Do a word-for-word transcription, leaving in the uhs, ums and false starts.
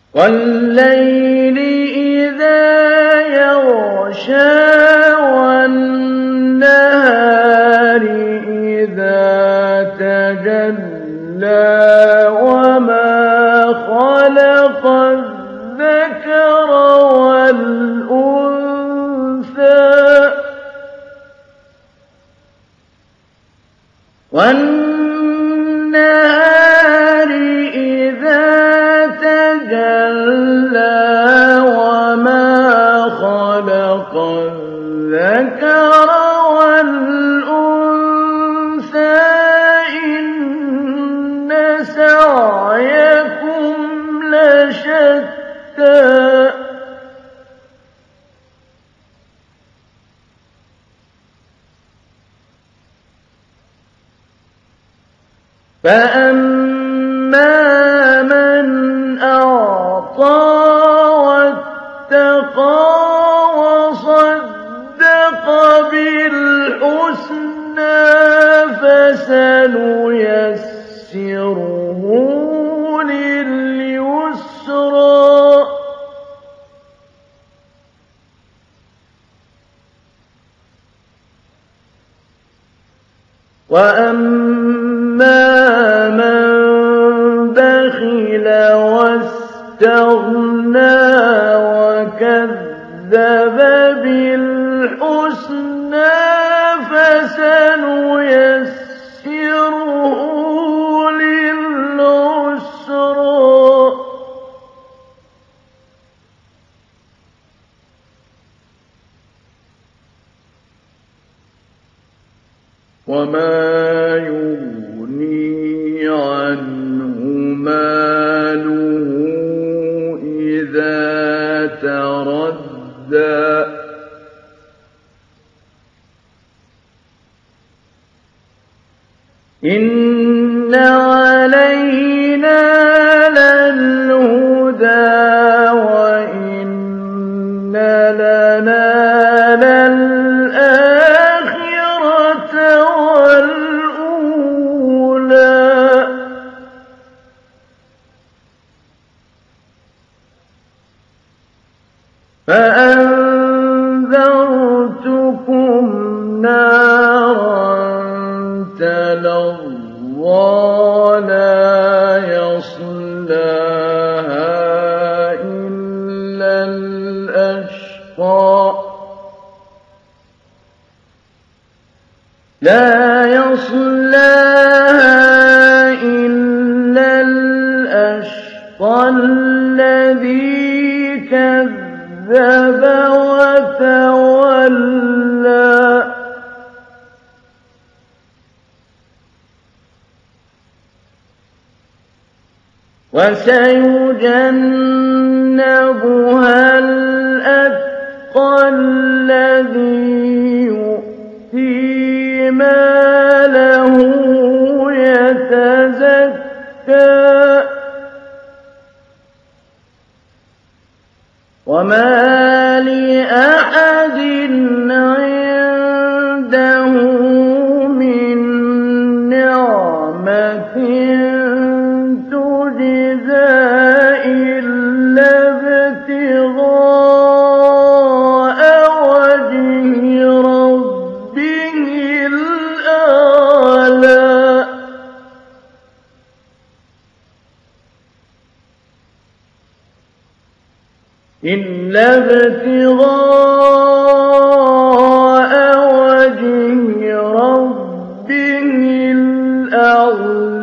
وَاللَّيْلِ إِذَا يَغْشَىٰ وَالنَّهَارِ إِذَا تَجَلَّىٰ وَمَا خَلَقَ الذَّكَرَ وَالْأُنثَىٰ وَالنَّهَارِ إِذَا تَجَلَّىٰ وَمَا خَلَقَ الذَّكَرَ وَالْأُنثَىٰ إِنَّ سَعْيَكُمْ لَشَتَّىٰ فَأَمَّا مَنْ أَعْطَىٰ وَاتَّقَىٰ وَصَدَّقَ بِالْحُسْنَىٰ فَسَنُيَسِّرُهُ لِلْيُسْرَىٰ وَأَمَّا مَن بَخِلَ وَاسْتَغْنَىٰ وَكَذَّبَ بِالْحُسْنَىٰ فَسَنُيَسِّرُهُ لِلْعُسْرَىٰ وَمَا يُغْنِي عَنْهُ مَالُهُ إِذَا تَرَدَّىٰ إِنَّ عَلَيْنَا لَلْهُدَىٰ وَإِنَّ لَنَا لَلْآخِرَةَ وَالْأُولَىٰ فَأَنذَرْتُكُمْ نَارًا تَلَظَّىٰ لَا يَصْلَاهَا إِلَّا الْأَشْقَى لا يصلاها إلا الأشقى الذي كذب وتولى وسيجنبها الأتقى الذي يؤتي ماله يتزكى وما لأحد عنده من نعمة تجزى إلا ابتغاء وجه ربه الأعلى إلا ابتغاء وجه ربه الأعلى